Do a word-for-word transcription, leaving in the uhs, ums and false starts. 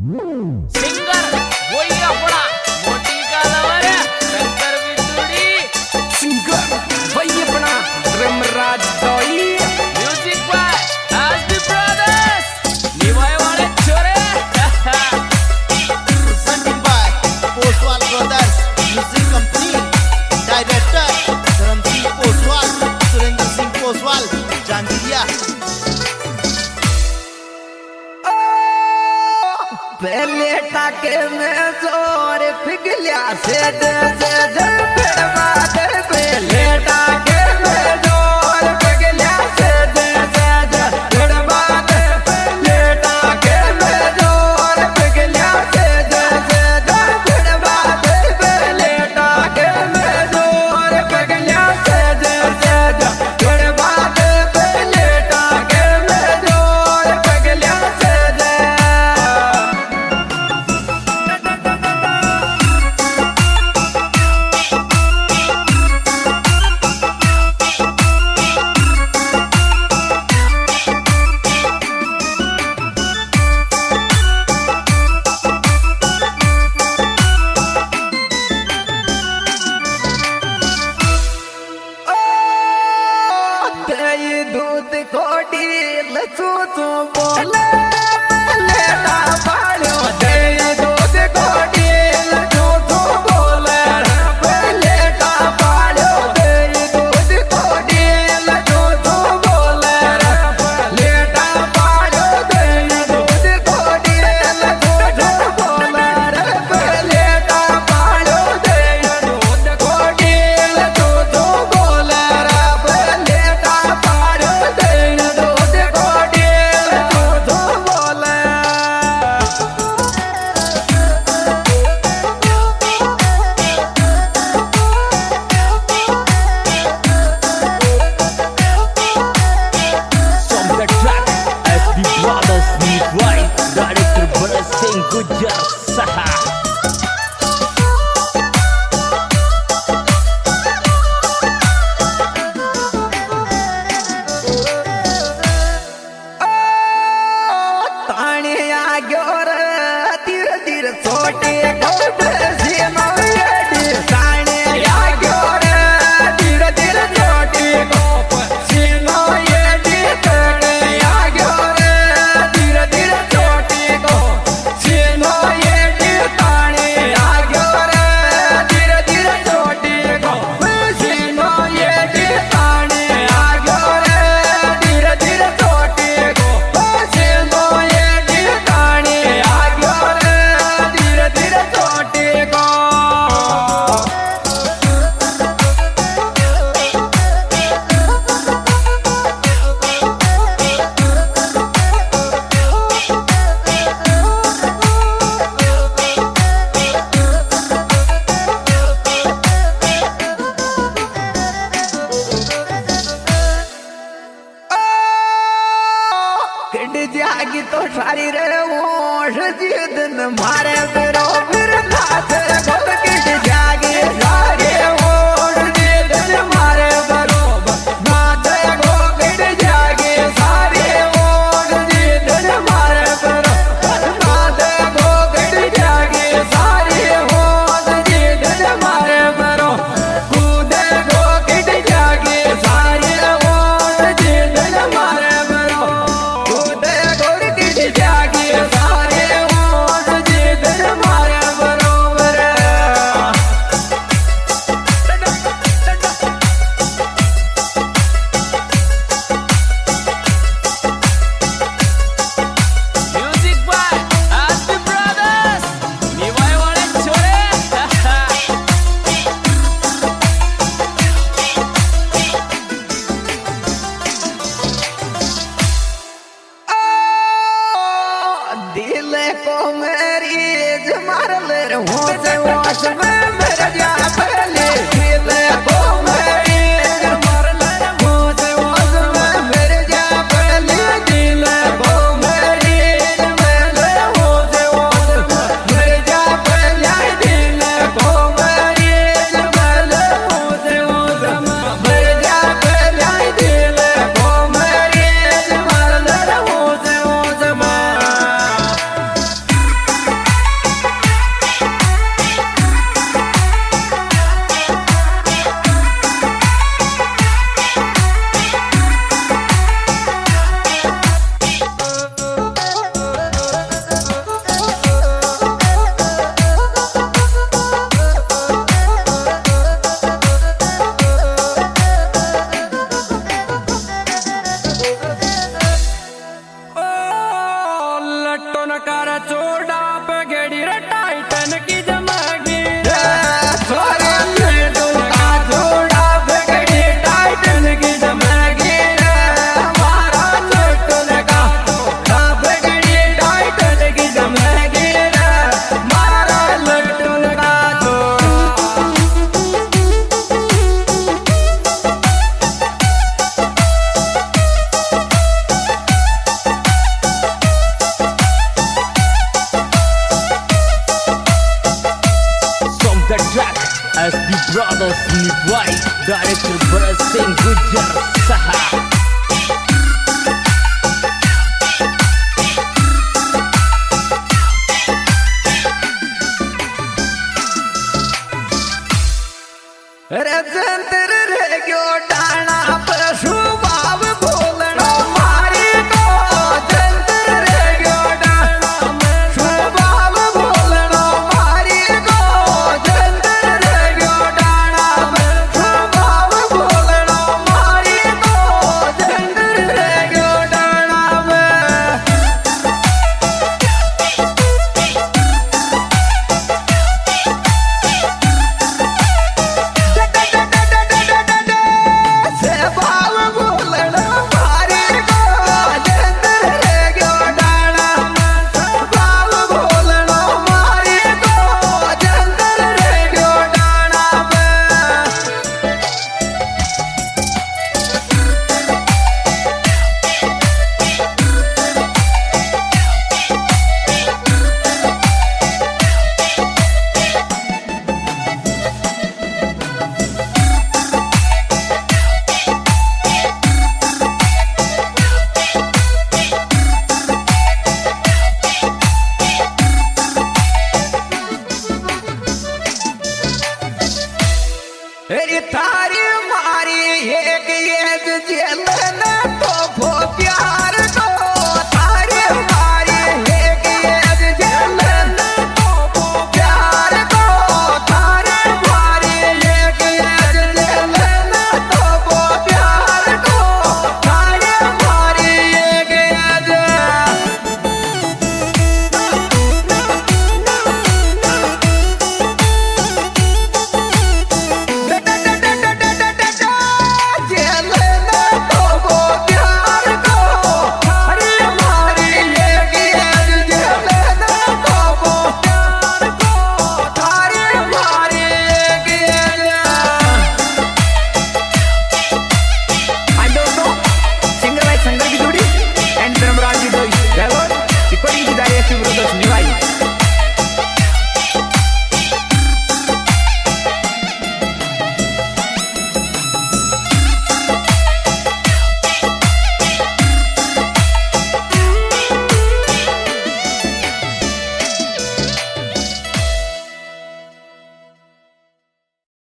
Singer वही अपना मोटी का लवर शंकर बिंदुड़ी। सिंगर वही अपना ड्रमराज दोई। म्यूजिक बाय एसडी ब्रदर्स निभाए वाले छोरे। presented by Poswal Brothers Music Company. Director Dharam Singh Poswal, Surendra Singh Poswal, Janjiya. पहले टाके में जोर पिघलिया से दे दे दे पेड़वा दे। पहले टाके में जोर पिघलिया से दे दे दे पेड़वा दे। पहले टाके में जोर पिघलिया से दे दे दे पेड़वा दे। पहले टाके में जोर पिघलिया से दे दे दे पेड़वा दे। पहले टाके में जोर पिघलिया से दे। दूध कोटी लचू तू बोले लेटा पालो दे। दूध कोटी लचू तू बोले लेटा पालो दे। दूध कोटी लचू तू बोले लेटा पालो दे। दूध कोटी लचू तू बोले लेटा पालो दे। दूध कोटी लचू तू बोले लेटा पालो दे। दूध कोटी लचू तू बोले। From the track S D Brothers Need Right, Director Bharat Singh Gujjar Saha। ताने आ गयो रे धीरे धीरे छोटे गोबे से नौयडी। ताने आ गयो रे धीरे धीरे छोटे गोबे से नौयडी। ताने आ गयो रे धीरे धीरे छोटे गोबे से नौयडी। ताने आ गयो रे धीरे धीरे छोटे गोबे से नौयडी। ताने आ गयो रे धीरे धीरे छोटे गोबे से नौयडी। ताने आ गयो रे धीरे धीरे छोटे गो। किड जागी तो सारी रे ओठ जिदन मारे फिरो फिर नाच गोद। किड जागी सारी ओठ जिदन मारे बरोबर नाच गो। किड जागी सारी ओठ जिदन मारे बरोबर नाच गो। किड जागी सारी ओठ जिदन मारे बरोबर कूदे गो। किड जागी सारी ओठ जिदन मारे बरोबर कूदे गो। किड जागी सारी ओठ जिदन मारे बरोबर। म्यूजिक बाय एसडी ब्रदर्स निभाए वाले छोरे। दिल को मेरी जमार ले होश होश में मेरे जा पहले। दिल को मेरी जमार ले होश होश में मेरे जा पहले। दिल को मेरी जमार ले होश होश में मेरे जा पहले। दिल को मेरी जमार ले होश होश में मेरे जा पहले। दिल को मेरी जमार ले होश होश में। मारा चोड़ा पगड़ी रे टाइटन की जमागी छोरे लड्डू का चोड़ा पगड़ी टाइटन की जमागी रे हमारा लड्डू का चोड़ा पगड़ी टाइटन की जमागी रे हमारा लड्डू का चोड़ा। The track S D Brothers Nivai, director Bharat Singh Gujjar Saha. अरे जनते